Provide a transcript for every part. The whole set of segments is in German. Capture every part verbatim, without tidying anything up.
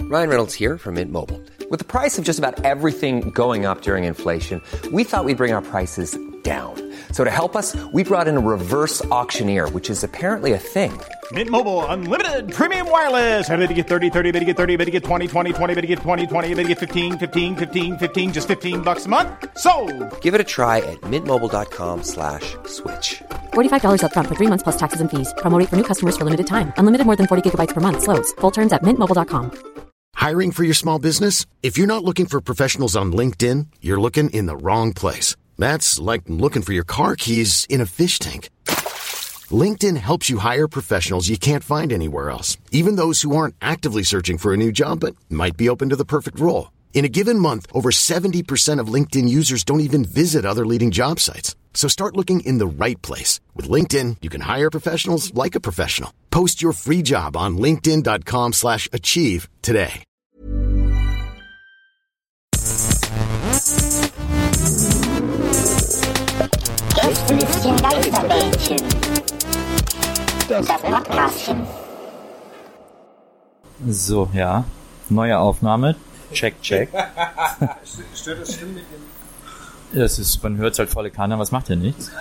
Ryan Reynolds here from Mint Mobile. With the price of just about everything going up during inflation, we thought we'd bring our prices down. So to help us, we brought in a reverse auctioneer, which is apparently a thing. Mint Mobile Unlimited Premium Wireless. How to get thirty, thirty, how to get thirty, how to get twenty, twenty, twenty, how to get twenty, twenty, how to get fifteen, fifteen, fifteen, fifteen, just fifteen bucks a month? Sold! Give it a try at mintmobile.com slash switch. forty-five dollars up front for three months plus taxes and fees. Promo rate for new customers for limited time. Unlimited more than forty gigabytes per month. Slows full terms at mint mobile dot com. Hiring for your small business? If you're not looking for professionals on LinkedIn, you're looking in the wrong place. That's like looking for your car keys in a fish tank. LinkedIn helps you hire professionals you can't find anywhere else, even those who aren't actively searching for a new job but might be open to the perfect role. In a given month, over seventy percent of LinkedIn users don't even visit other leading job sites. So start looking in the right place. With LinkedIn, you can hire professionals like a professional. Post your free job on linkedin.com slash achieve today. Gästelistchen Geisterbällchen. Das Podcastchen. So, ja. Neue Aufnahme. Check, check. Stört das Stimmen mit dem? Das ist, man hört es halt volle Kanne, was macht ja nichts.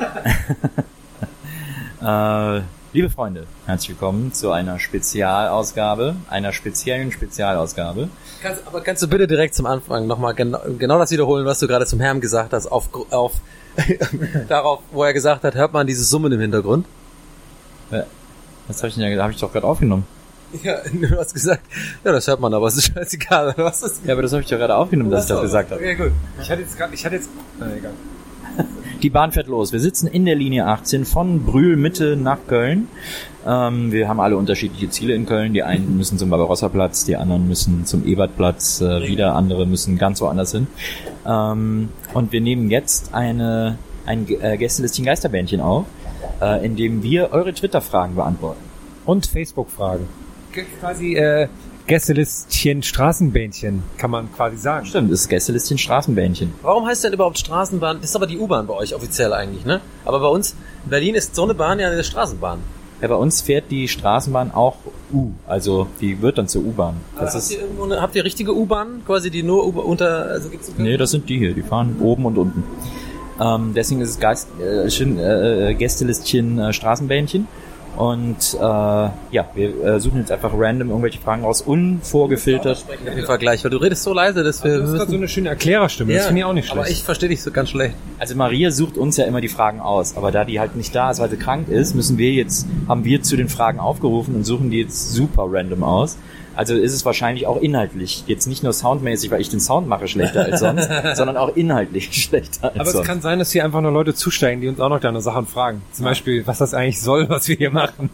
äh, liebe Freunde, herzlich willkommen zu einer Spezialausgabe, einer speziellen Spezialausgabe. Kannst, aber kannst du bitte direkt zum Anfang nochmal genau, genau das wiederholen, was du gerade zum Herrn gesagt hast, auf, auf darauf, wo er gesagt hat, hört man dieses Summen im Hintergrund? Ja, was habe ich denn, habe ich doch gerade aufgenommen. Ja, du hast gesagt, ja, das hört man, aber es ist scheißegal. Was ist? Ja, aber das habe ich doch gerade aufgenommen, dass ich das gesagt habe. Okay, gut. Ich hatte jetzt gerade, ich hatte jetzt, na egal. Die Bahn fährt los. Wir sitzen in der Linie achtzehn von Brühl Mitte nach Köln. Ähm, wir haben alle unterschiedliche Ziele in Köln. Die einen müssen zum Barbarossa-Platz, die anderen müssen zum Ebertplatz, äh, wieder andere müssen ganz woanders hin. Ähm, und wir nehmen jetzt eine ein äh, Gästelistchen Geisterbändchen auf, äh, in dem wir eure Twitter-Fragen beantworten. Und Facebook-Fragen. Quasi äh, Gästelistchen Straßenbähnchen, kann man quasi sagen. Stimmt, das ist Gästelistchen Straßenbähnchen. Warum heißt denn überhaupt Straßenbahn? Das ist aber die U-Bahn bei euch offiziell eigentlich, ne? Aber bei uns in Berlin ist so eine Bahn ja eine Straßenbahn. Ja, bei uns fährt die Straßenbahn auch U, also die wird dann zur U-Bahn. Das habt, ist ihr irgendwo eine, habt ihr richtige U-Bahn, quasi die nur U- unter... Also gibt's nee, das sind die hier, die fahren oben und unten. Ähm, deswegen ist es Geist, äh, schön, äh, Gästelistchen äh, Straßenbähnchen. Und äh, ja, wir äh, suchen jetzt einfach random irgendwelche Fragen raus, unvorgefiltert. Auf jeden Fall gleich, weil du redest so leise, dass wir... Also, du hast gerade so eine schöne Erklärerstimme, ja, das finde ich auch nicht schlecht. Aber ich verstehe dich so ganz schlecht. Also Maria sucht uns ja immer die Fragen aus, aber da die halt nicht da ist, weil sie krank ist, müssen wir jetzt, haben wir zu den Fragen aufgerufen und suchen die jetzt super random aus. Also ist es wahrscheinlich auch inhaltlich, jetzt nicht nur soundmäßig, weil ich den Sound mache schlechter als sonst, sondern auch inhaltlich schlechter als aber sonst. es kann sein, dass hier einfach nur Leute zusteigen, die uns auch noch deine Sachen fragen. Zum Beispiel, was das eigentlich soll, was wir hier machen.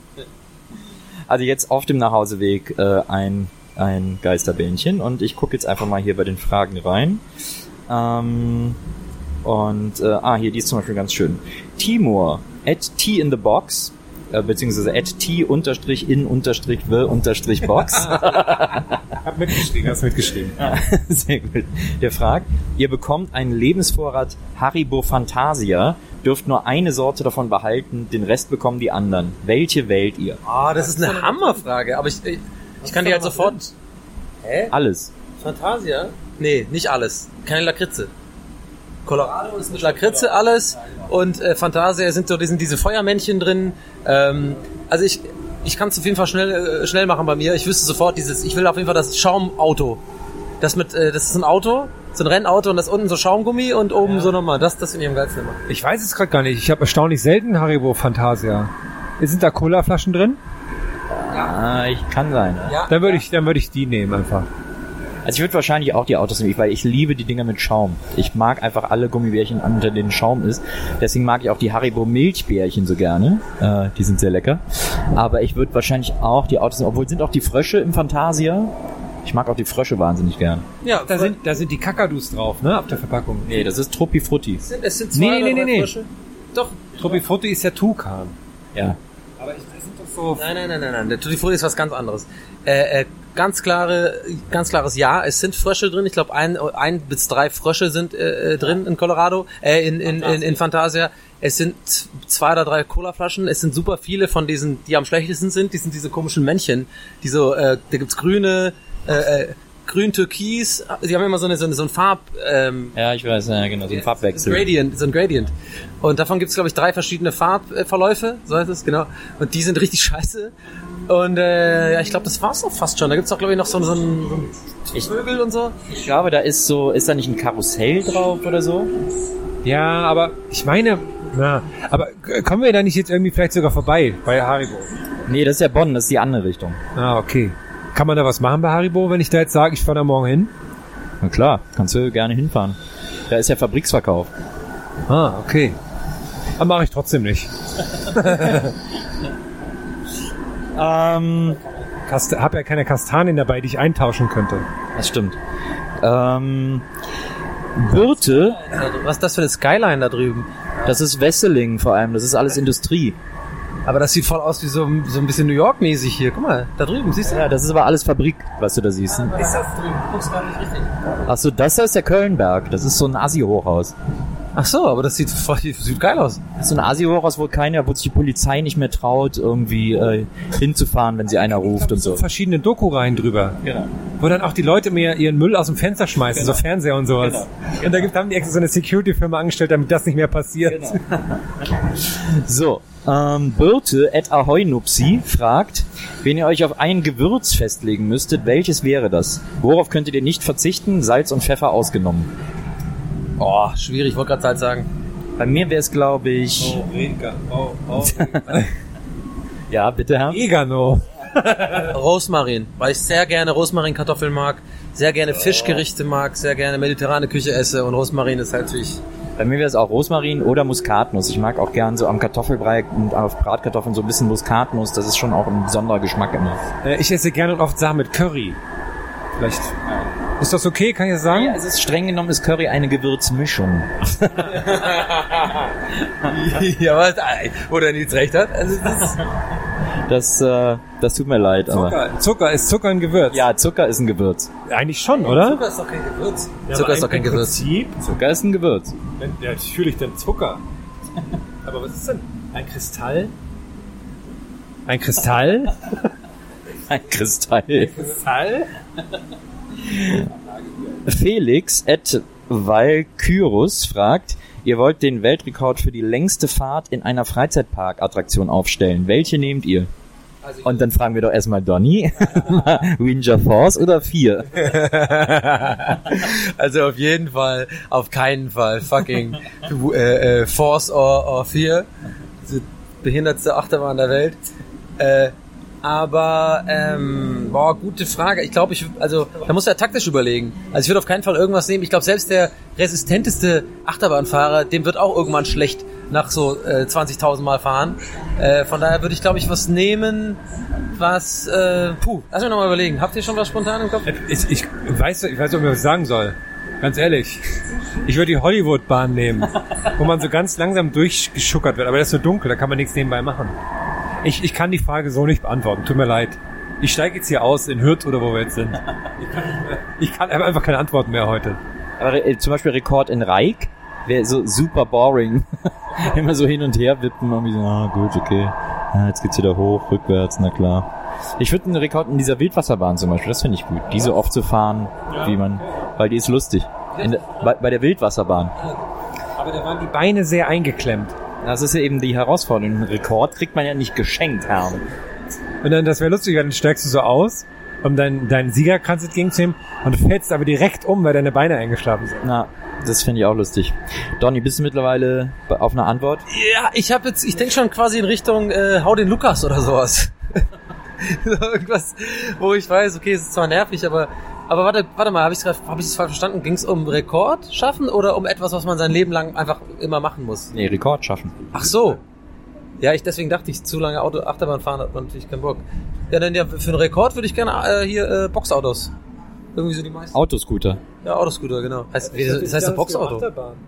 Also jetzt auf dem Nachhauseweg äh, ein, ein Geisterbähnchen und ich gucke jetzt einfach mal hier bei den Fragen rein. Ähm, und, äh, ah, hier, die ist zum Beispiel ganz schön. Timur, at T in the box, äh, beziehungsweise at T unterstrich in unterstrich the unterstrich box. Hab mitgeschrieben, hast mitgeschrieben. Ja, sehr gut. Der fragt, ihr bekommt einen Lebensvorrat Haribo Fantasia, dürft nur eine Sorte davon behalten, den Rest bekommen die anderen. Welche wählt ihr? Ah, oh, das ist eine Hammerfrage, aber ich, ich, ich kann die halt sofort... Hä? Alles. Fantasia? Nee, nicht alles. Keine Lakritze. Colorado ist mit Lakritze alles und äh, Fantasia sind so die sind diese Feuermännchen drin. Ähm, also ich ich kann es auf jeden Fall schnell äh, schnell machen bei mir. Ich wüsste sofort dieses. Ich will auf jeden Fall das Schaumauto. Das mit äh, das ist ein Auto, so ein Rennauto und das unten so Schaumgummi und oben ja. so nochmal. Das das finde ich am geilsten immer. Ich weiß es gerade gar nicht. Ich habe erstaunlich selten Haribo Fantasia. Sind da Colaflaschen drin? Ja, ah, ich kann sein. Ja. Dann würde ich dann würde ich die nehmen einfach. Also ich würde wahrscheinlich auch die Autos nehmen, weil ich liebe die Dinger mit Schaum. Ich mag einfach alle Gummibärchen, unter denen Schaum ist. Deswegen mag ich auch die Haribo Milchbärchen so gerne. Äh, die sind sehr lecker. Aber ich würde wahrscheinlich auch die Autos nehmen, obwohl sind auch die Frösche im Fantasia. Ich mag auch die Frösche wahnsinnig gern. Ja, da sind da sind die Kakadus drauf, ne, auf der Verpackung. Nee, das ist Truppi Frutti. Es sind, es sind zwei nee, nee, nee, nee. Frösche. Doch. Truppi Frutti ist ja Tukan. Ja. Aber ich, das sind doch so... Nein, nein, nein, nein, nein. Der Tutti Frutti ist was ganz anderes. Äh, äh, ganz klare, ganz klares Ja. Es sind Frösche drin. Ich glaube, ein, ein bis drei Frösche sind äh, drin in Colorado, äh, in, in, in, in Fantasia. Es sind zwei oder drei Colaflaschen. Es sind super viele von diesen, die am schlechtesten sind. Die sind diese komischen Männchen. Die so, äh, da gibt's grüne, äh, äh, grün-türkis, sie haben immer so eine so, eine, so ein Farb... Ähm, ja, ich weiß, ja, genau, so ein Farbwechsel. Gradient, so ein Gradient. Und davon gibt es, glaube ich, drei verschiedene Farbverläufe, so heißt es, genau. Und die sind richtig scheiße. Und äh, ja, ich glaube, das war's auch fast schon. Da gibt's auch, glaube ich, noch so, so ein so ein Vögel und so. Ich glaube, da ist so, ist da nicht ein Karussell drauf oder so? Ja, aber ich meine, na, aber kommen wir da nicht jetzt irgendwie vielleicht sogar vorbei bei Haribo? Nee, das ist ja Bonn, das ist die andere Richtung. Ah, okay. Kann man da was machen bei Haribo, wenn ich da jetzt sage, ich fahre da morgen hin? Na klar, kannst du gerne hinfahren. Da ist ja Fabriksverkauf. Ah, okay. Aber mache ich trotzdem nicht. ähm, Kast- hab ja keine Kastanien dabei, die ich eintauschen könnte. Das stimmt. Ähm, Birte. Was ist das für eine Skyline da drüben? Das ist Wesseling vor allem, das ist alles Industrie. Aber das sieht voll aus wie so, so ein bisschen New York-mäßig hier. Guck mal, da drüben, siehst du? Ja, das ist aber alles Fabrik, was du da siehst. Ist das drüben? Du guckst gar nicht richtig. Achso, das da ist der Kölnberg. Das ist so ein Assi-Hochhaus. Ach so, aber das sieht voll, sieht geil aus. Das ist so ein Assi-Hochhaus, wo keiner, wo sich die Polizei nicht mehr traut, irgendwie äh, hinzufahren, wenn sie einer ruft und so. Verschiedene Doku-Reihen drüber. Genau. Wo dann auch die Leute mir ihren Müll aus dem Fenster schmeißen, genau. So Fernseher und sowas. Genau. Und da gibt, haben die extra so eine Security-Firma angestellt, damit das nicht mehr passiert. Genau. So, ähm, Birte at Ahoy-Nupsi fragt, wenn ihr euch auf ein Gewürz festlegen müsstet, welches wäre das? Worauf könntet ihr nicht verzichten? Salz und Pfeffer ausgenommen. Oh, schwierig, ich wollte gerade Salz sagen. Bei mir wäre es, glaube ich... Oh, Rega. Oh, oh. Ja, bitte, Herr. Egano. Rosmarin, weil ich sehr gerne Rosmarin-Kartoffeln mag, sehr gerne Fischgerichte mag, sehr gerne mediterrane Küche esse und Rosmarin ist halt natürlich... Bei mir wäre es auch Rosmarin oder Muskatnuss. Ich mag auch gern so am Kartoffelbrei und auf Bratkartoffeln so ein bisschen Muskatnuss. Das ist schon auch ein besonderer Geschmack immer. Ich esse gerne und oft Sachen mit Curry. Vielleicht... Ist das okay? Kann ich das sagen? Ja, es ist streng genommen ist Curry eine Gewürzmischung. Ja, was? Wo der Nils recht hat? Also das, das, äh, das tut mir leid. Zucker. Aber Zucker ist Zucker ein Gewürz? Ja, Zucker ist ein Gewürz. Eigentlich schon, oder? Zucker ist doch kein Gewürz. Ja, Zucker ist doch kein Gewürz. Prinzip, Zucker ist ein Gewürz. ja, natürlich denn Zucker. Aber was ist denn? Ein Kristall? Ein Kristall? Ein Kristall. Kristall? Felix at Valkyrus fragt, ihr wollt den Weltrekord für die längste Fahrt in einer Freizeitparkattraktion aufstellen. Welche nehmt ihr? Und dann fragen wir doch erstmal Donny, Ranger Force oder vier? Also auf jeden Fall, auf keinen Fall fucking äh, äh, Force or, or vier. Die behindertste Achterbahn der Welt. Äh, Aber, ähm, boah, gute Frage. Ich glaube, ich, also, da muss er taktisch überlegen. Also ich würde auf keinen Fall irgendwas nehmen. Ich glaube, selbst der resistenteste Achterbahnfahrer, dem wird auch irgendwann schlecht nach so äh, zwanzigtausend Mal fahren. Äh, von daher würde ich, glaube ich, was nehmen, was, äh, puh, lass mich nochmal überlegen. Habt ihr schon was spontan im Kopf? Ich, ich weiß, ich weiß nicht, ob ich was sagen soll. Ganz ehrlich. Ich würde die Hollywood-Bahn nehmen, wo man so ganz langsam durchgeschuckert wird. Aber das ist so dunkel, da kann man nichts nebenbei machen. Ich, ich kann die Frage so nicht beantworten, tut mir leid. Ich steige jetzt hier aus in Hürth oder wo wir jetzt sind. Ich kann, nicht mehr, ich kann einfach keine Antworten mehr heute. Aber äh, zum Beispiel Rekord in Reik wäre so super boring. Immer so hin und her wippen und wie so, ah gut, okay. Ja, jetzt geht's wieder hoch, rückwärts, na klar. Ich würde einen Rekord in dieser Wildwasserbahn zum Beispiel, das finde ich gut. Die so oft zu fahren, ja. Wie man, weil die ist lustig. In der, bei, bei der Wildwasserbahn. Aber da waren die Beine sehr eingeklemmt. Das ist ja eben die Herausforderung. Einen Rekord kriegt man ja nicht geschenkt, Herr. Und dann, das wäre lustig, dann steigst du so aus, um deinen, deinen Siegerkranz entgegenzunehmen und du fällst aber direkt um, weil deine Beine eingeschlafen sind. Na, das finde ich auch lustig. Donny, bist du mittlerweile auf eine Antwort? Ja, ich habe jetzt, ich denke schon quasi in Richtung äh, Hau den Lukas oder sowas. Irgendwas, wo ich weiß, okay, es ist zwar nervig, aber aber warte, warte mal, habe ich es hab ich's falsch verstanden? Ging es um Rekord schaffen oder um etwas, was man sein Leben lang einfach immer machen muss? Nee, Rekord schaffen. Ach so. Ja, ich deswegen dachte ich, zu lange Auto Achterbahn fahren hat man natürlich keinen Bock. Ja, dann ja, für einen Rekord würde ich gerne äh, hier äh, Boxautos. Irgendwie so die meisten. Autoscooter. Ja, Autoscooter, genau. Heißt, wie, das heißt doch Boxauto.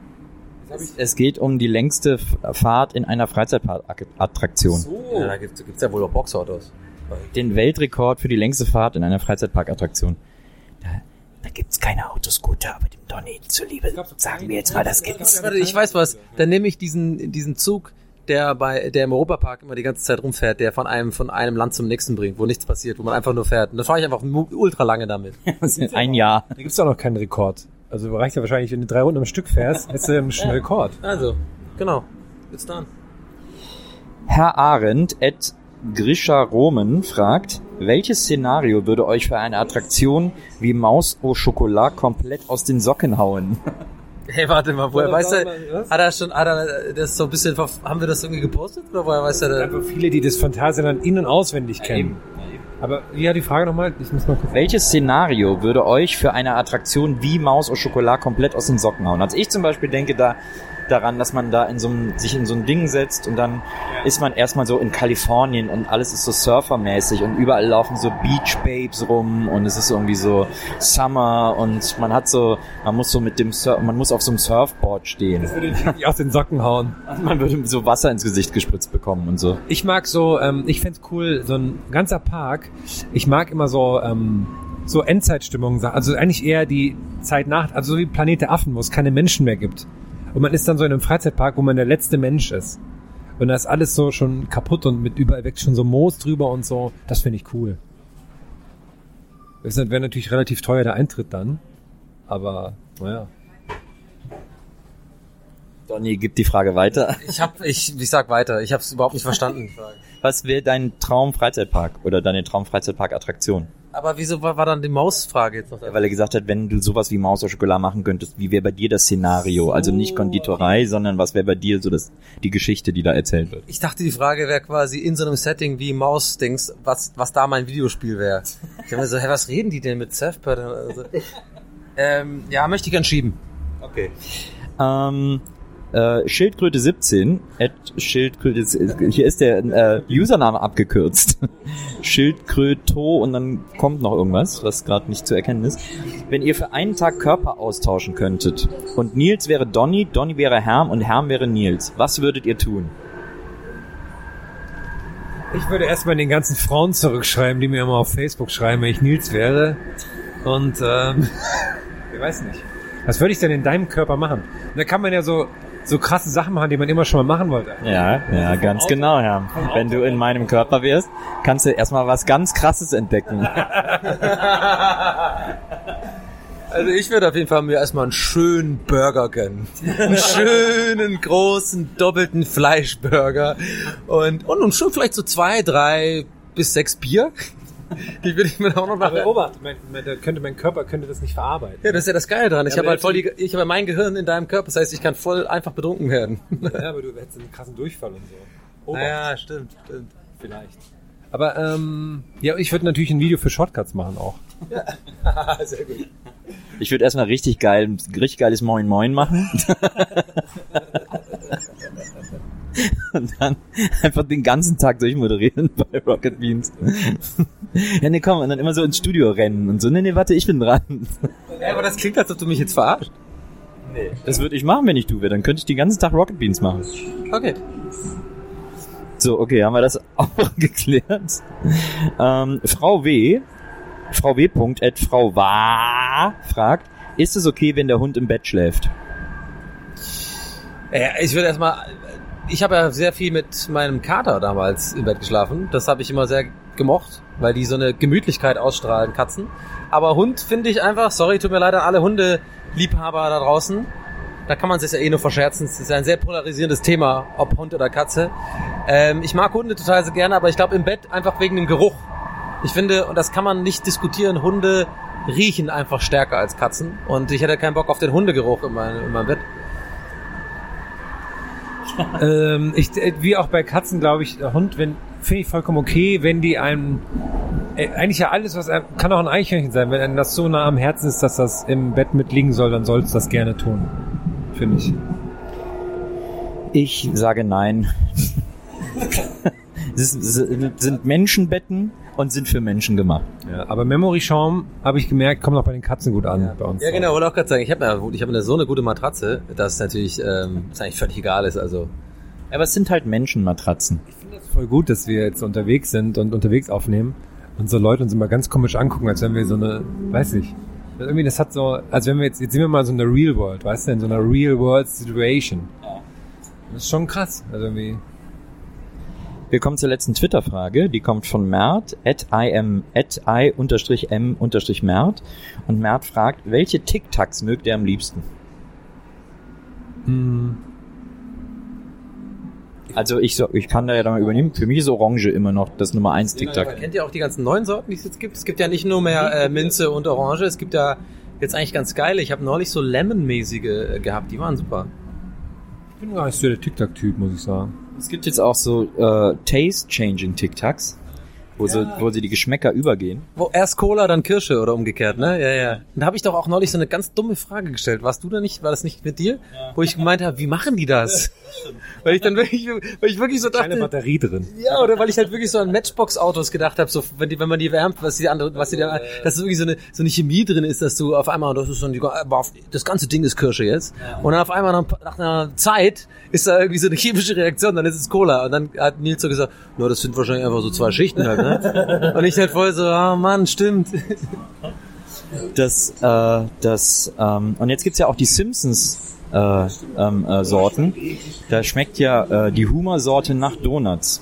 Es geht um die längste Fahrt in einer Freizeitparkattraktion. So. Ja, da gibt es ja wohl auch Boxautos. Den Weltrekord für die längste Fahrt in einer Freizeitparkattraktion. Da, da gibt's keine Autoscooter, aber dem Donny zuliebe sagen wir jetzt mal, das gibt's. Warte, ich weiß was. Dann nehme ich diesen diesen Zug, der bei der im Europapark immer die ganze Zeit rumfährt, der von einem von einem Land zum nächsten bringt, wo nichts passiert, wo man einfach nur fährt. Und das fahre ich einfach ultra lange damit. Ein Jahr. Da gibt's auch noch keinen Rekord. Also reicht ja wahrscheinlich, wenn du drei Runden am Stück fährst, hast du einen ja. Rekord. Also, genau. It's done. Herr Arendt at Grisha Roman fragt, welches Szenario würde euch für eine Attraktion wie Maus au Chocolat komplett aus den Socken hauen? Hey, warte mal, woher weiß er, hat er schon, hat er das so ein bisschen, haben wir das irgendwie gepostet, oder woher weiß er das? Einfach viele, die das Phantasialand in- und auswendig kennen. Ja, eben. Aber wie hat die Frage nochmal? Ich muss mal gucken. Welches Szenario würde euch für eine Attraktion wie Maus au Chocolat komplett aus den Socken hauen? Also ich zum Beispiel denke da daran, dass man da in so einem, sich in so ein Ding setzt und dann ja. ist man erstmal so in Kalifornien und alles ist so surfermäßig und überall laufen so Beach Babes rum und es ist irgendwie so Summer und man hat so, man muss so mit dem Sur- man muss auf so einem Surfboard stehen. Das würde dich aus den Socken hauen. Man würde so Wasser ins Gesicht gespritzt bekommen und so. Ich mag so, ähm, ich fänd's cool, so ein ganzer Park, ich mag immer so, ähm, so Endzeitstimmung, also eigentlich eher die Zeit nach, also so wie Planet der Affen, wo es keine Menschen mehr gibt. Und man ist dann so in einem Freizeitpark, wo man der letzte Mensch ist. Und da ist alles so schon kaputt und mit überall weg schon so Moos drüber und so. Das finde ich cool. Das wäre natürlich relativ teuer, der Eintritt dann. Aber, naja. Donny, gib die Frage weiter. Ich hab, ich, ich sag weiter. Ich habe es überhaupt nicht verstanden, die Frage. Was wäre dein Traum-Freizeitpark oder deine Traum-Freizeitpark-Attraktion? Aber wieso war, war dann die Mausfrage jetzt noch da? Weil er gesagt hat, wenn du sowas wie Maus au Chocolat machen könntest, wie wäre bei dir das Szenario? Also nicht Konditorei, sondern was wäre bei dir so das, die Geschichte, die da erzählt wird? Ich dachte, die Frage wäre quasi in so einem Setting wie Maus-Dings, was, was da mein Videospiel wäre. Ich habe mir so, hä, was reden die denn mit Surfbird? Also, ähm, ja, möchte ich gern schieben. Okay. Ähm, Äh, Schildkröte siebzehn, at Schildkröte, hier ist der äh, Username abgekürzt. Schildkröto und dann kommt noch irgendwas, was gerade nicht zu erkennen ist. Wenn ihr für einen Tag Körper austauschen könntet und Nils wäre Donny, Donny wäre Herm und Herm wäre Nils, was würdet ihr tun? Ich würde erstmal den ganzen Frauen zurückschreiben, die mir immer auf Facebook schreiben, wenn ich Nils wäre. Und ähm, ich weiß nicht. Was würde ich denn in deinem Körper machen? Und da kann man ja so so krasse Sachen machen, die man immer schon mal machen wollte. Ja, ja, ganz genau, Herr. Wenn du in meinem Körper wärst, kannst du erstmal was ganz Krasses entdecken. Also ich würde auf jeden Fall mir erstmal einen schönen Burger gönnen. Einen schönen, großen, doppelten Fleischburger. Und, und, und schon vielleicht so zwei, drei bis sechs Bier. Die würde ich mir auch noch machen. Aber Obacht, mein, mein, da könnte mein Körper könnte das nicht verarbeiten. Ja, das ist ja das Geile dran. Ich ja, habe halt voll die, ich habe mein Gehirn in deinem Körper, das heißt, ich kann voll einfach betrunken werden. Ja, aber du hättest einen krassen Durchfall und so. Obacht. Ja, stimmt, stimmt. Vielleicht. Aber, ähm, ja, ich würde natürlich ein Video für Shortcuts machen auch. Ja. Sehr gut. Ich würde erstmal richtig geil, richtig geiles Moin Moin machen. Und dann einfach den ganzen Tag durchmoderieren bei Rocket Beans. Ja, ne, komm, und dann immer so ins Studio rennen und so, ne, ne, warte, ich bin dran. Ja, aber das klingt, als ob du mich jetzt verarscht. Nee. Das würde ich machen, wenn ich du wäre. Dann könnte ich den ganzen Tag Rocket Beans machen. Okay. So, okay, haben wir das auch geklärt. Ähm, Frau W., Frau W. at Frau Wa fragt, ist es okay, wenn der Hund im Bett schläft? Ja, ich würde erstmal, ich habe ja sehr viel mit meinem Kater damals im Bett geschlafen. Das habe ich immer sehr gemocht, weil die so eine Gemütlichkeit ausstrahlen, Katzen. Aber Hund finde ich einfach, sorry, tut mir leid an alle Hundeliebhaber da draußen. Da kann man sich ja eh nur verscherzen. Es ist ja ein sehr polarisierendes Thema, ob Hund oder Katze. Ähm, ich mag Hunde total sehr gerne, aber ich glaube im Bett einfach wegen dem Geruch. Ich finde, und das kann man nicht diskutieren, Hunde riechen einfach stärker als Katzen. Und ich hätte keinen Bock auf den Hundegeruch in meinem, in meinem Bett. ähm, ich, wie auch bei Katzen, glaube ich, der Hund, wenn finde ich vollkommen okay, wenn die einem äh, eigentlich ja alles, was einem, kann auch ein Eichhörnchen sein, wenn einem das so nah am Herzen ist, dass das im Bett mitliegen soll, dann sollst du das gerne tun, finde ich. Ich sage nein. Es sind Menschenbetten und sind für Menschen gemacht. Ja, aber Memory Schaum, habe ich gemerkt, kommt auch bei den Katzen gut an, ja. bei uns. Ja, genau, wollte auch gerade sagen, ich habe ja, ich habe eine, so eine gute Matratze, dass es natürlich, ähm, dass eigentlich völlig egal ist, also. Aber es sind halt Menschenmatratzen. Ich finde das voll gut, dass wir jetzt unterwegs sind und unterwegs aufnehmen und so Leute uns immer ganz komisch angucken, als wenn wir so eine, weiß ich, irgendwie das hat so, als wenn wir jetzt, jetzt sind wir mal so in der Real World, weißt du, in so einer Real World Situation. Ja. Das ist schon krass, also irgendwie. Wir kommen zur letzten Twitter-Frage. Die kommt von Mert, at im, at i unterstrich m unterstrich Mert. Und Mert fragt, welche Tic-Tacs mögt ihr am liebsten? Hm. Also ich so, ich kann da ja dann mal übernehmen. Für mich ist Orange immer noch das Nummer eins Tic-Tac. Ja, kennt ihr auch die ganzen neuen Sorten, die es jetzt gibt? Es gibt ja nicht nur mehr äh, Minze und Orange, es gibt ja jetzt eigentlich ganz geile. Ich habe neulich so Lemon-mäßige äh, gehabt, die waren super. Ich bin gar nicht so der Tic-Tac-Typ, muss ich sagen. Es gibt jetzt auch so äh, Taste-Changing Tic-Tacs, wo, ja. sie, wo sie die Geschmäcker übergehen. Wo erst Cola, dann Kirsche oder umgekehrt, ne? Ja, ja. Und da habe ich doch auch neulich so eine ganz dumme Frage gestellt. Warst du da nicht? War das nicht mit dir? Ja. Wo ich gemeint habe, wie machen die das? Weil ich dann wirklich, weil ich wirklich so dachte, keine Batterie drin. Ja, oder weil ich halt wirklich so an Matchbox-Autos gedacht habe, so wenn die, wenn man die wärmt, was die andere, was die da, dass wirklich so eine so eine Chemie drin ist, dass du auf einmal, das ist so ein, das ganze Ding ist Kirsche jetzt, ja. Und dann auf einmal nach, nach einer Zeit ist da irgendwie so eine chemische Reaktion, dann ist es Cola, und dann hat Nils so gesagt, no, das sind wahrscheinlich einfach so zwei Schichten halt, ne? Und ich halt voll so, ah, oh Mann, stimmt. Das, äh, das, ähm, und jetzt gibt's ja auch die Simpsons. Äh, ähm, äh, Sorten. Da schmeckt ja äh, die Humor-Sorte nach Donuts.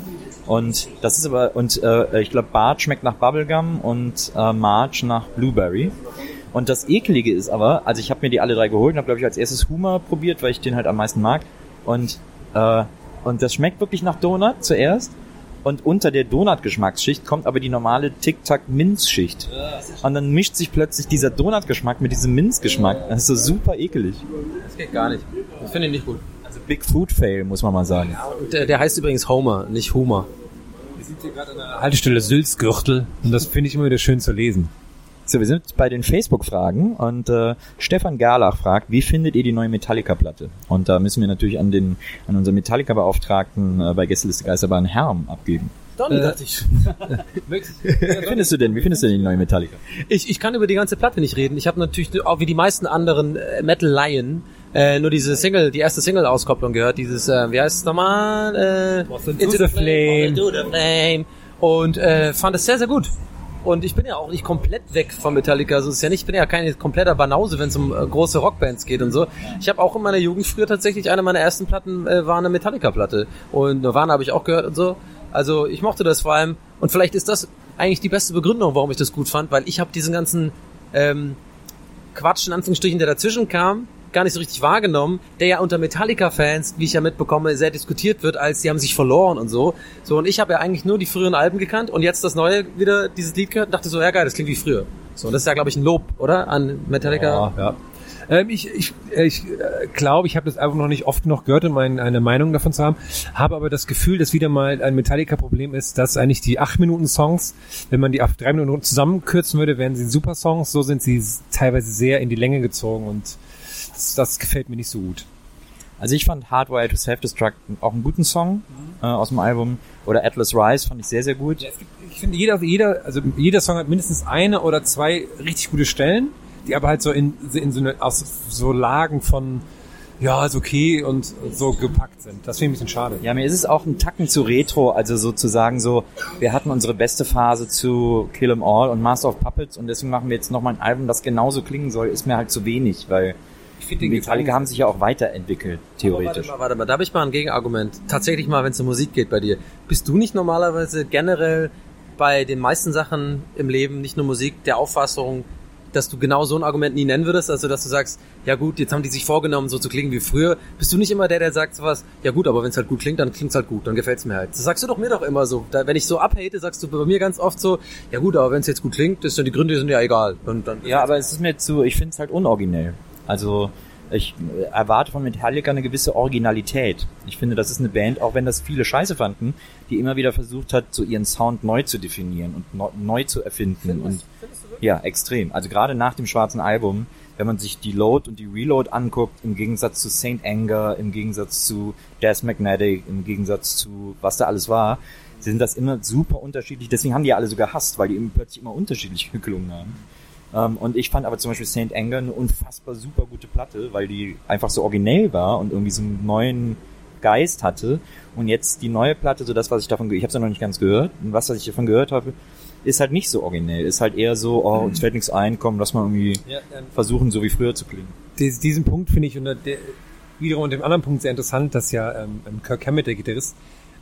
Und das ist aber, und äh, ich glaube, Bart schmeckt nach Bubblegum und äh, Marge nach Blueberry. Und das Eklige ist aber, also ich habe mir die alle drei geholt und habe, glaube ich, als erstes Humor probiert, weil ich den halt am meisten mag. Und, äh, und das schmeckt wirklich nach Donut zuerst. Und unter der Donut-Geschmacksschicht kommt aber die normale Tic-Tac-Minz-Schicht. Und dann mischt sich plötzlich dieser Donut-Geschmack mit diesem Minz-Geschmack. Das ist so super ekelig. Das geht gar nicht. Das finde ich nicht gut. Also Big Food Fail, muss man mal sagen. Ja, und der, der heißt übrigens Homer, nicht Humor. Wir sind hier gerade an der Haltestelle Sülzgürtel und das finde ich immer wieder schön zu lesen. So, wir sind bei den Facebook-Fragen und äh, Stefan Garlach fragt, wie findet ihr die neue Metallica-Platte? Und da müssen wir natürlich an den an unseren Metallica-Beauftragten äh, bei Gästeliste Geisterbahn Herm abgeben. Donny, äh, dachte ich. Wie findest du denn? Wie findest du denn die neue Metallica? Ich, ich kann über die ganze Platte nicht reden. Ich habe natürlich auch wie die meisten anderen äh, Metal-Laien äh, nur diese Single, die erste Single-Auskopplung gehört. Dieses, äh, wie heißt es nochmal? Äh, Into the Flame. Into the Flame. Und äh, fand es sehr, sehr gut. Und ich bin ja auch nicht komplett weg von Metallica. Also es ist ja nicht, ich bin ja kein kompletter Banause, wenn es um äh, große Rockbands geht und so. Ich habe auch in meiner Jugend früher tatsächlich, eine meiner ersten Platten äh, war eine Metallica-Platte. Und Nirvana habe ich auch gehört und so. Also ich mochte das vor allem. Und vielleicht ist das eigentlich die beste Begründung, warum ich das gut fand, weil ich habe diesen ganzen ähm, Quatsch in Anführungsstrichen, der dazwischen kam, gar nicht so richtig wahrgenommen, der ja unter Metallica-Fans, wie ich ja mitbekomme, sehr diskutiert wird, als die haben sich verloren und so. So, und ich habe ja eigentlich nur die früheren Alben gekannt und jetzt das neue wieder, dieses Lied gehört und dachte so, ja geil, das klingt wie früher. So, und das ist ja, glaube ich, ein Lob, oder? An Metallica. Ja, ja. Ähm, ich ich, ich äh, glaube, ich habe das Album noch nicht oft genug gehört, um ein, eine Meinung davon zu haben, habe aber das Gefühl, dass wieder mal ein Metallica-Problem ist, dass eigentlich die acht Minuten Songs, wenn man die auf drei Minuten zusammenkürzen würde, wären sie super Songs, so sind sie teilweise sehr in die Länge gezogen und das, das gefällt mir nicht so gut. Also ich fand Hardwired to Self-Destruct auch einen guten Song äh, aus dem Album. Oder Atlas Rise fand ich sehr, sehr gut. Ja, es gibt, ich finde, jeder, jeder, also jeder Song hat mindestens eine oder zwei richtig gute Stellen, die aber halt so in, in so, eine, aus so Lagen von, ja, ist okay und so gepackt sind. Das finde ich ein bisschen schade. Ja, mir ist es auch ein Tacken zu retro, also sozusagen so, wir hatten unsere beste Phase zu Kill 'Em All und Master of Puppets und deswegen machen wir jetzt nochmal ein Album, das genauso klingen soll, ist mir halt zu wenig, weil ich finde, die Metallica haben sich ja auch weiterentwickelt, theoretisch. Warte mal, warte mal, da habe ich mal ein Gegenargument. Tatsächlich mal, wenn es um Musik geht bei dir. Bist du nicht normalerweise generell bei den meisten Sachen im Leben, nicht nur Musik, der Auffassung, dass du genau so ein Argument nie nennen würdest, also dass du sagst, ja gut, jetzt haben die sich vorgenommen, so zu klingen wie früher. Bist du nicht immer der, der sagt sowas, ja gut, aber wenn es halt gut klingt, dann klingt's halt gut, dann gefällt's mir halt. Das sagst du doch mir doch immer so. Da, wenn ich so abhate, sagst du bei mir ganz oft so, ja gut, aber wenn es jetzt gut klingt, ist dann die Gründe sind ja egal. Und dann ja, aber es ist mir zu, ich finde es halt unoriginell. Also ich erwarte von Metallica eine gewisse Originalität. Ich finde, das ist eine Band, auch wenn das viele scheiße fanden, die immer wieder versucht hat, so ihren Sound neu zu definieren und neu zu erfinden. Findest, und findest du ja, extrem. Also gerade nach dem schwarzen Album, wenn man sich die Load und die Reload anguckt, im Gegensatz zu Saint Anger, im Gegensatz zu Death Magnetic, im Gegensatz zu was da alles war, sind das immer super unterschiedlich. Deswegen haben die ja alle so gehasst, weil die eben plötzlich immer unterschiedlich geklungen haben. Um, und ich fand aber zum Beispiel Saint Anger eine unfassbar super gute Platte, weil die einfach so originell war und irgendwie so einen neuen Geist hatte. Und jetzt die neue Platte, so das, was ich davon, ich habe es ja noch nicht ganz gehört, und was, was ich davon gehört habe, ist halt nicht so originell. Ist halt eher so, oh, uns fällt nichts ein, komm, lass mal irgendwie ja, ähm, versuchen, so wie früher zu klingen. Dies, diesen Punkt finde ich unter der, wiederum unter dem anderen Punkt sehr interessant, dass ja ähm, Kirk Hammett, der Gitarrist,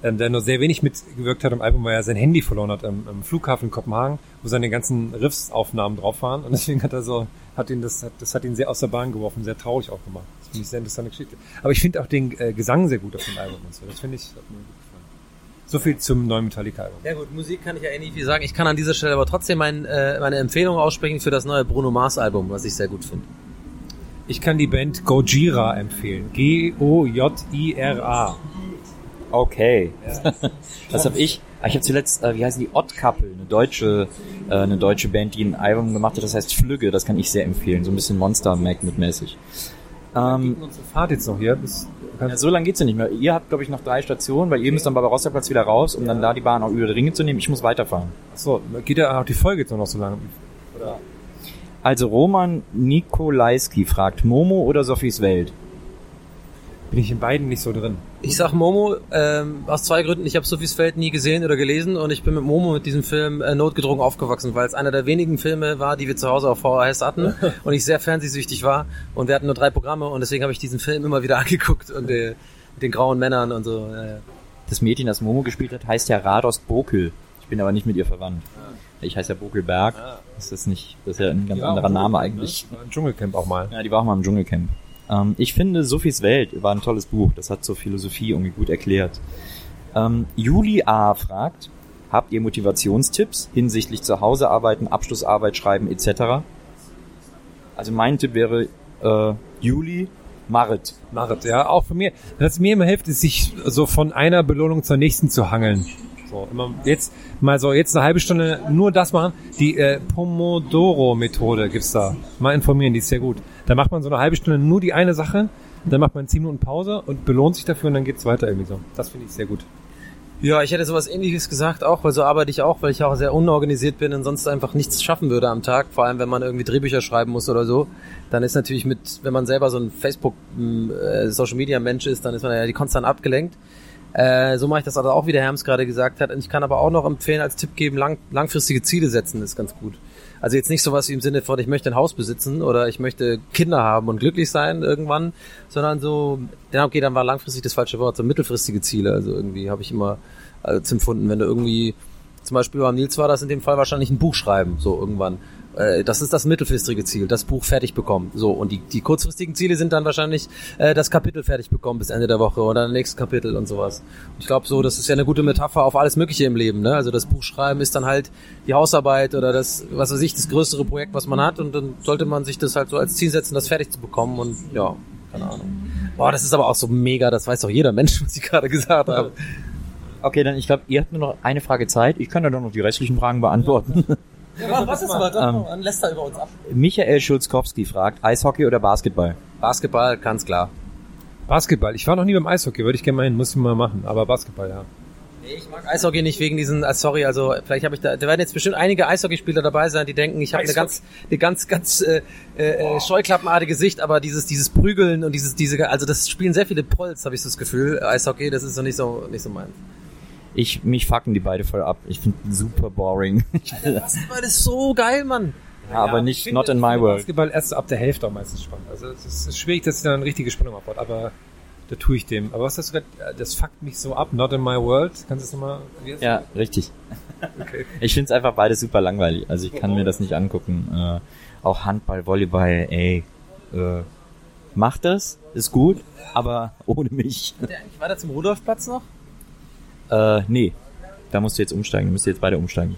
ähm, der nur sehr wenig mitgewirkt hat am Album, weil er sein Handy verloren hat am, am Flughafen in Kopenhagen, wo seine ganzen Riffs-Aufnahmen drauf waren. Und deswegen hat er so, hat ihn das, hat, das hat ihn sehr aus der Bahn geworfen, sehr traurig auch gemacht. Das finde ich sehr interessante Geschichte. Aber ich finde auch den äh, Gesang sehr gut auf dem Album und so. Das finde ich, hat mir gut gefallen. So viel zum neuen Metallica-Album. Ja gut, Musik kann ich ja eh nicht viel sagen. Ich kann an dieser Stelle aber trotzdem mein, äh, meine Empfehlung aussprechen für das neue Bruno Mars-Album, was ich sehr gut finde. Ich kann die Band Gojira empfehlen. G O J I R A. Okay. Ja. Was habe ich? Ich habe zuletzt, äh, wie heißen die? Odd Couple, eine deutsche, äh, eine deutsche Band, die ein Album gemacht hat, das heißt Flügge. Das kann ich sehr empfehlen. So ein bisschen Monster Magnet mäßig. Ähm, unsere Fahrt jetzt noch hier. Bis, ja, so lange geht's ja nicht mehr. Ihr habt, glaube ich, noch drei Stationen, weil ihr müsst dann Barbarossa-Platz wieder raus, um dann da die Bahn auch über die Ringe zu nehmen. Ich muss weiterfahren. Achso, geht ja auch die Folge jetzt noch so lange? Oder? Also Roman Nikolaiski fragt, Momo oder Sophies Welt? Bin ich in beiden nicht so drin. Ich sag Momo, ähm, aus zwei Gründen. Ich habe Sophies Welt nie gesehen oder gelesen und ich bin mit Momo mit diesem Film äh, notgedrungen aufgewachsen, weil es einer der wenigen Filme war, die wir zu Hause auf V H S hatten und ich sehr fernsehsüchtig war und wir hatten nur drei Programme und deswegen habe ich diesen Film immer wieder angeguckt und äh, mit den grauen Männern und so. Äh. Das Mädchen, das Momo gespielt hat, heißt ja Rados Bokel. Ich bin aber nicht mit ihr verwandt. Ich heiße ja Bokelberg. Das ist nicht, das ist ja ein ganz ja, anderer Name eigentlich. Ne? Im Dschungelcamp auch mal. Ja, die war auch mal im Dschungelcamp. Ähm, ich finde, Sophies Welt war ein tolles Buch. Das hat so Philosophie irgendwie gut erklärt. Ähm, Juli A. fragt, habt ihr Motivationstipps hinsichtlich zu Hause arbeiten, Abschlussarbeit schreiben et cetera? Also mein Tipp wäre äh, Juli, Marit. Marit, ja, auch von mir. Was mir immer hilft, ist, sich so von einer Belohnung zur nächsten zu hangeln. So, immer jetzt mal so, jetzt eine halbe Stunde nur das machen. Die äh, Pomodoro-Methode gibt's da. Mal informieren, die ist sehr gut. Da macht man so eine halbe Stunde nur die eine Sache, dann macht man zehn Minuten Pause und belohnt sich dafür und dann geht's weiter irgendwie so. Das finde ich sehr gut. Ja, ich hätte sowas Ähnliches gesagt auch, weil so arbeite ich auch, weil ich auch sehr unorganisiert bin und sonst einfach nichts schaffen würde am Tag. Vor allem, wenn man irgendwie Drehbücher schreiben muss oder so. Dann ist natürlich mit, wenn man selber so ein Facebook-Social-Media-Mensch ist, dann ist man ja die konstant abgelenkt. Äh, so mache ich das also auch, wie der Herms gerade gesagt hat. Und ich kann aber auch noch empfehlen, als Tipp geben, lang, langfristige Ziele setzen ist ganz gut. Also jetzt nicht sowas wie im Sinne von, ich möchte ein Haus besitzen oder ich möchte Kinder haben und glücklich sein irgendwann, sondern so, ja okay, dann war langfristig das falsche Wort, so mittelfristige Ziele. Also irgendwie habe ich immer als empfunden, wenn du irgendwie, zum Beispiel beim Nils war das in dem Fall wahrscheinlich ein Buch schreiben, so irgendwann. Das ist das mittelfristige Ziel, das Buch fertig bekommen. So, und die, die kurzfristigen Ziele sind dann wahrscheinlich äh, das Kapitel fertig bekommen bis Ende der Woche oder das nächste Kapitel und sowas. Und ich glaube so, das ist ja eine gute Metapher auf alles Mögliche im Leben. Ne? Also das Buch schreiben ist dann halt die Hausarbeit oder das, was weiß ich, das größere Projekt, was man hat. Und dann sollte man sich das halt so als Ziel setzen, das fertig zu bekommen. Und ja, keine Ahnung. Boah, das ist aber auch so mega, das weiß doch jeder Mensch, was ich gerade gesagt habe. Okay, dann ich glaube, ihr habt nur noch eine Frage Zeit. Ich kann ja dann noch die restlichen Fragen beantworten. Ja, was ist mal? Dann ähm, lässt er über uns ab. Michael Schulzkowski fragt, Eishockey oder Basketball? Basketball, ganz klar. Basketball. Ich war noch nie beim Eishockey, würde ich gerne mal hin, muss ich mal machen. Aber Basketball, ja. Nee, ich mag Eishockey nicht wegen diesen, sorry, also vielleicht habe ich da, da werden jetzt bestimmt einige Eishockeyspieler dabei sein, die denken, ich habe eine ganz, eine ganz, ganz äh, äh, scheuklappenartige Sicht, aber dieses, dieses Prügeln und dieses, diese, also das spielen sehr viele Pols, habe ich so das Gefühl. Eishockey, das ist so nicht so, nicht so meins. Ich, mich fucken die beide voll ab. Ich finde super boring. Basketball ist so geil, Mann. Ja, aber nicht, finde, not in my world. Basketball erst ab der Hälfte auch meistens spannend. Also es ist schwierig, dass ich dann eine richtige Spannung aufbaut, aber da tue ich dem. Aber was hast du gesagt? Das fuckt mich so ab, not in my world. Kannst du das nochmal? Ja, richtig. Okay. Ich finde es einfach beides super langweilig. Also ich kann mir das nicht angucken. Äh, auch Handball, Volleyball, ey. Äh, mach das, ist gut, aber ohne mich. Ist der eigentlich weiter zum Rudolfplatz noch? Äh, nee. Da musst du jetzt umsteigen. Du müsst jetzt beide umsteigen.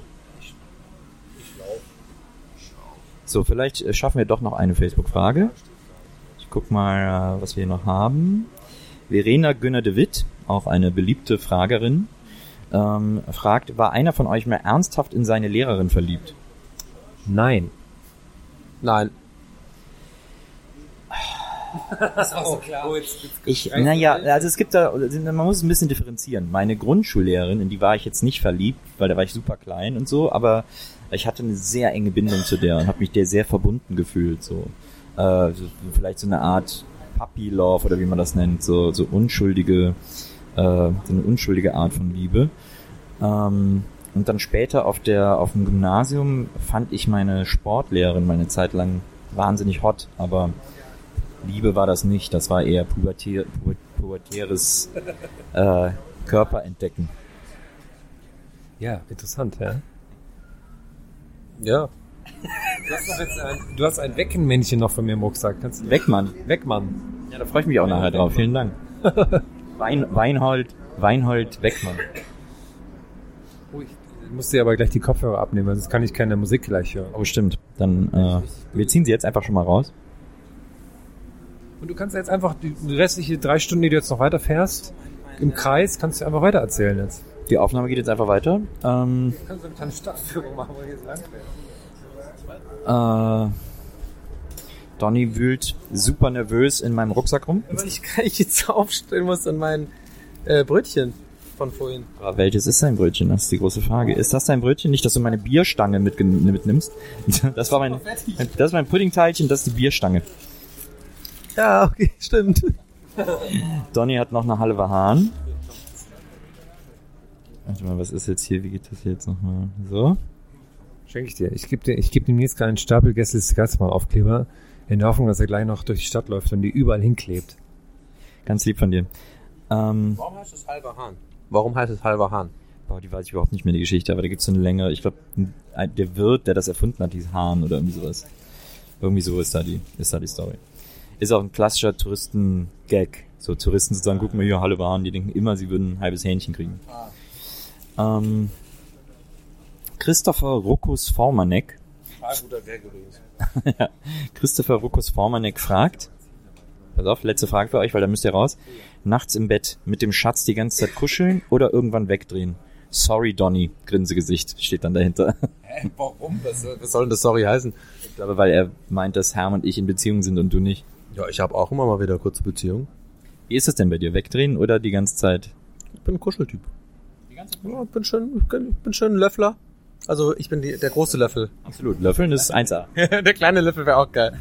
So, vielleicht schaffen wir doch noch eine Facebook-Frage. Ich guck mal, was wir hier noch haben. Verena Günner de Witt, auch eine beliebte Fragerin, ähm, fragt, war einer von euch mal ernsthaft in seine Lehrerin verliebt? Nein. Nein. Das war so klar. Ich, naja, also es gibt da, man muss es ein bisschen differenzieren. Meine Grundschullehrerin, in die war ich jetzt nicht verliebt, weil da war ich super klein und so, aber ich hatte eine sehr enge Bindung zu der und habe mich der sehr verbunden gefühlt, so. Äh, so vielleicht so eine Art Puppy Love oder wie man das nennt, so, so unschuldige, äh, so eine unschuldige Art von Liebe. Ähm, und dann später auf der, auf dem Gymnasium fand ich meine Sportlehrerin meine Zeit lang wahnsinnig hot, aber Liebe war das nicht, das war eher pubertär, pubertäres äh, Körper entdecken. Ja, interessant, ja. Ja. Du hast, noch jetzt ein, du hast ein Weckenmännchen noch von mir im Rucksack. Kannst du Wegmann. Wegmann. Ja, da freue ich mich auch nachher drauf. Vielen Dank. Wein, Weinhold, Weinhold Wegmann. Oh, ich muss dir aber gleich die Kopfhörer abnehmen, sonst kann ich keine Musik gleich hören. Oh, stimmt. Dann, äh, wir ziehen sie jetzt einfach schon mal raus. Und du kannst jetzt einfach die restliche drei Stunden, die du jetzt noch weiterfährst, im Kreis, kannst du einfach weiter erzählen jetzt. Die Aufnahme geht jetzt einfach weiter. Ähm, Du kannst eine kleine Stadtführung machen, wo wir jetzt lang äh, Donny wühlt super nervös in meinem Rucksack rum. Weil ich gar nicht jetzt aufstellen muss und mein äh, Brötchen von vorhin. Aber welches ist dein Brötchen? Das ist die große Frage. Ist das dein Brötchen? Nicht, dass du meine Bierstange mitge- mitnimmst. Das war mein, das ist mein Puddingteilchen, das ist die Bierstange. Ja, okay, stimmt. Donny hat noch eine halbe Hahn. Warte mal, was ist jetzt hier? Wie geht das jetzt nochmal? So. Schenke ich dir. Ich gebe dir, ich gebe demnächst einen Stapel Gessels Gassmann-Aufkleber, in der Hoffnung, dass er gleich noch durch die Stadt läuft und die überall hinklebt. Ganz lieb von dir. Ähm, Warum heißt es halber Hahn? Warum heißt es halber Hahn? boah, die weiß ich überhaupt nicht mehr, die Geschichte, aber da gibt es so eine längere, ich glaube, der Wirt, der das erfunden hat, dieses Hahn oder irgendwie sowas. Irgendwie so ist da die, ist da die Story. Ist auch ein klassischer Touristen-Gag. So Touristen sozusagen, guck mal hier, halbe Hahn, die denken immer, sie würden ein halbes Hähnchen kriegen. Ah. Ähm, Christopher Ruckus Formanek. Guter Gag übrigens. Ja, Christopher Ruckus Formanek fragt, pass auf, letzte Frage für euch, weil da müsst ihr raus. Nachts im Bett mit dem Schatz die ganze Zeit kuscheln oder irgendwann wegdrehen? Sorry, Donny, Grinsegesicht, steht dann dahinter. Hä, warum? Was, was soll denn das Sorry heißen? Ich glaube, weil er meint, dass Herm und ich in Beziehung sind und du nicht. Ja, ich habe auch immer mal wieder kurze Beziehungen. Wie ist das denn bei dir? Wegdrehen oder die ganze Zeit? Ich bin ein Kuscheltyp. Die ganze Zeit? Ja, ich bin schön, ich bin schön ein Löffler. Also ich bin die, der große Löffel. Absolut, Löffeln ist eins A. Der kleine Löffel wäre auch geil.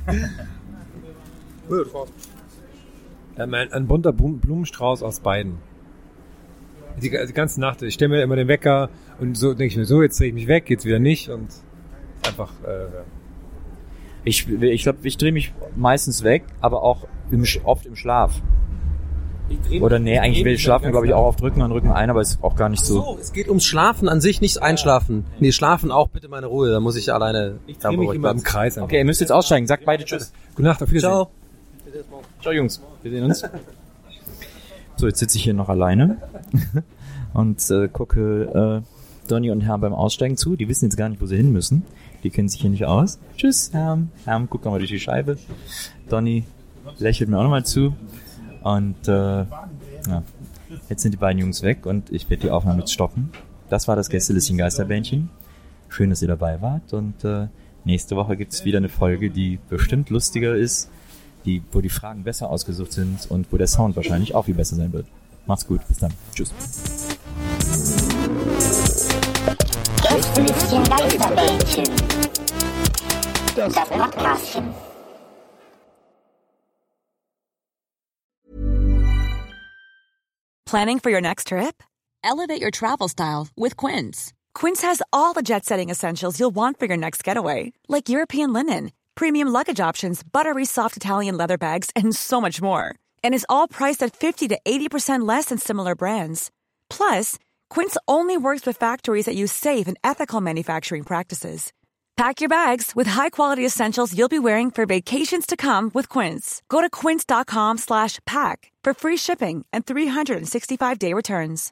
Ähm, ein, ein bunter Blumenstrauß aus beiden. Die, die ganze Nacht, ich stelle mir immer den Wecker und so denke ich mir, so, jetzt drehe ich mich weg, jetzt wieder nicht und einfach, äh, Ich ich glaube, ich drehe mich meistens weg, aber auch im, oft im Schlaf. Oder nee, eigentlich will ich schlafen, glaube ich, auch auf Rücken und Rücken ein, aber ist auch gar nicht so. So, es geht ums Schlafen an sich, nicht einschlafen. Nee, schlafen auch, bitte meine Ruhe, da muss ich alleine... Ich drehe mich immer im Kreis. Okay, ihr müsst jetzt aussteigen, sagt beide Tschüss. Gute Nacht, auf Wiedersehen. Ciao. Ciao Jungs, wir sehen uns. So, jetzt sitze ich hier noch alleine und äh, gucke äh, Donny und Herm beim Aussteigen zu. Die wissen jetzt gar nicht, wo sie hin müssen. Die kennen sich hier nicht aus. Tschüss, Herm. Herm guckt nochmal durch die Scheibe. Donny lächelt mir auch nochmal zu. Und äh, ja, jetzt sind die beiden Jungs weg und ich werde die Aufnahme jetzt stoppen. Das war das Gästelistchen Geisterbändchen. Schön, dass ihr dabei wart. Und äh, nächste Woche gibt's wieder eine Folge, die bestimmt lustiger ist, die, wo die Fragen besser ausgesucht sind und wo der Sound wahrscheinlich auch viel besser sein wird. Macht's gut, bis dann. Tschüss. Gästelistchen Geisterbällchen. Das Podcastchen. Planning for your next trip? Elevate your travel style with Quince. Quince has all the jet-setting essentials you'll want for your next getaway, like European linen, premium luggage options, buttery soft Italian leather bags, and so much more. And is all priced at fifty to eighty percent less than similar brands. Plus, Quince only works with factories that use safe and ethical manufacturing practices. Pack your bags with high-quality essentials you'll be wearing for vacations to come with Quince. Go to quince.com slash pack for free shipping and three sixty-five day returns.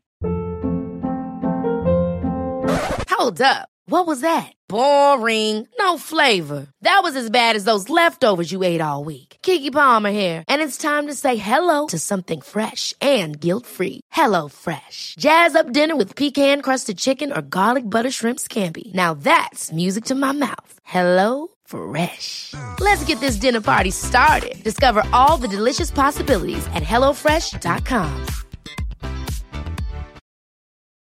Hold up. What was that? Boring. No flavor. That was as bad as those leftovers you ate all week. Keke Palmer here. And it's time to say hello to something fresh and guilt-free. Hello Fresh. Jazz up dinner with pecan-crusted chicken or garlic butter shrimp scampi. Now that's music to my mouth. Hello Fresh. Let's get this dinner party started. Discover all the delicious possibilities at hello fresh dot com.